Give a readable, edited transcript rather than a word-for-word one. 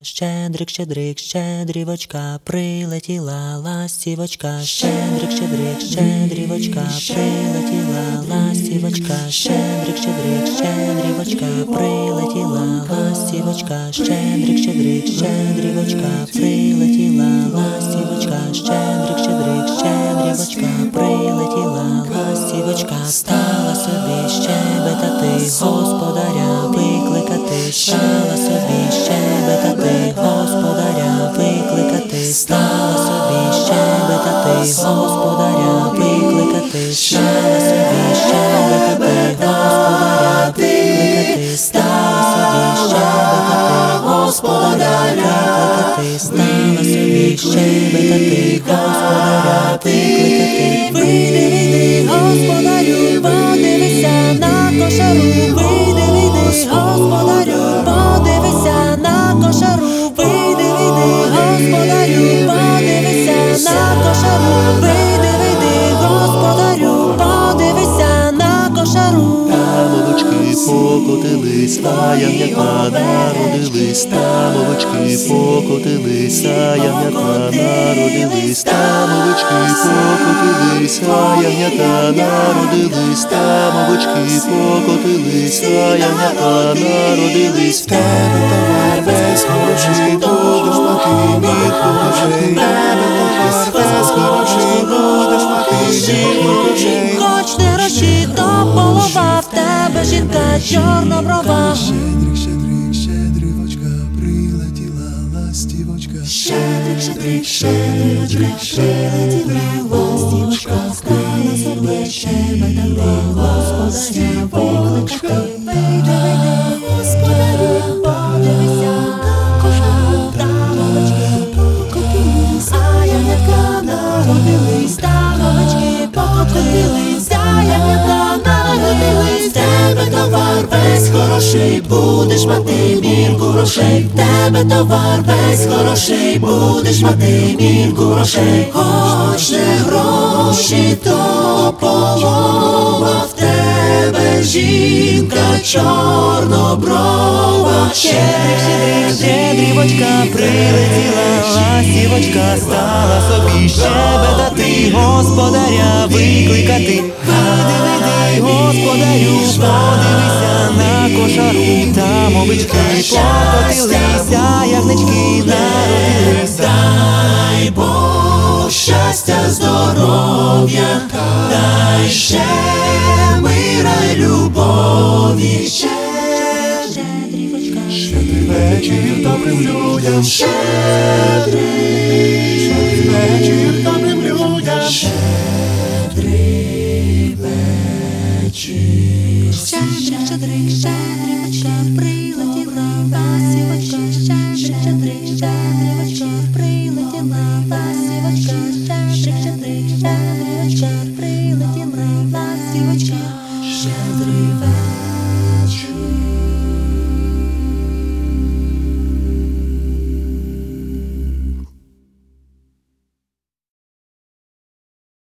Щедрик, щедрик, щедрівочка, прилетіла ластівочка. Щедрик, щедрик, щедрівочка, прилетіла ластівочка. Щедрик, щедрик, щедрівочка, прилетіла ластівочка. Щедрик, щедрик, щедрівочка, прилетіла ластівочка. Щедрик, щедрик, щедрівочка, прилетіла ластівочка. Стала собі щебетати, господаря викликати. Стала собі щебетати, господаря викликати. Стала собі щебетати, господаря викликати. Стала собі щебетати, господаря викликати. Стала собі щебетати, господаря викликати. Стала собі щебетати, господаря викликати. Вийди, вийди, господарю, подивися на кошару. Вийди, вийди, господарю, подивися на кошару. Вийди, вийди, господарю, подивися на кошару. Вийди, вийди, господарю, подивися на кошару. Тамовочки покотились, а ягнята народились. Тамовочки покотились, а ягнята народились. Тамовочки покотились, а ягнята народились. Тамовочки покотились, а ягнята народились. В тебе товар весь хороший, будеш мати мір грошей. В тебе товар весь хороший, будеш мати мір грошей. Хоч не гроші, то полова, в тебе жінка чорноброва. Щедрик, щедрик, щедрівочка, прилетіла ластівочка. Щедрик, щедрик, щедрик, прилетіла ластівочка. Стала собі щебетати, господаря викликати. Вийди, вийди, господарю, подивися на кошару. Тамовочки покотились, а ягнятка народились. Тамовочки покотились, а ягнятка народились. В тебе товар весь хороший, будеш мати мірку грошей. В тебе товар весь хороший, будеш мати мірку грошей. Хоч не гроші, то полова, в тебе жінка чорноброва. Щедрик, щедрівочка, прилетіла ластівочка. Стала собі щебетати, господаря викликати. Вийди, вийди, господарю, подивися на кошару. Тамовички покотилися, ягнички народились. Дай Бог щастя, здоров'я, дай ще мира й любові. Щедрівочка, Щедрий вечір добрим людям. щедрий Вечір добрим людям. щедрий вечір. Щедрик, щедрик, щедрівочка, прилетіла ластівочка. Щедрик, щедрик, щедрівочка, прилетіла ластівочка.